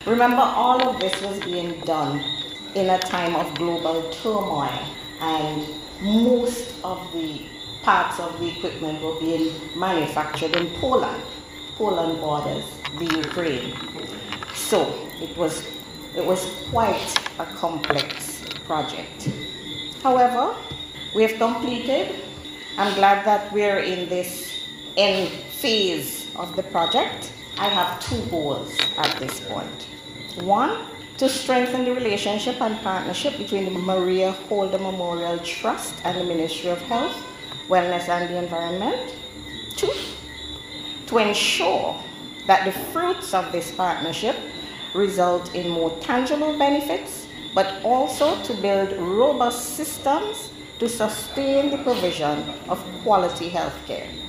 Remember, all of this was being done in a time of global turmoil, and most of the parts of the equipment were being manufactured in Poland. Poland borders the Ukraine. So it was quite a complex project. However, we have completed. I'm glad that we're in this end phase of the project. I have two goals at this point. One, to strengthen the relationship and partnership between the Maria Holder Memorial Trust and the Ministry of Health, Wellness and the Environment. Two, to ensure that the fruits of this partnership result in more tangible benefits, but also to build robust systems to sustain the provision of quality health care.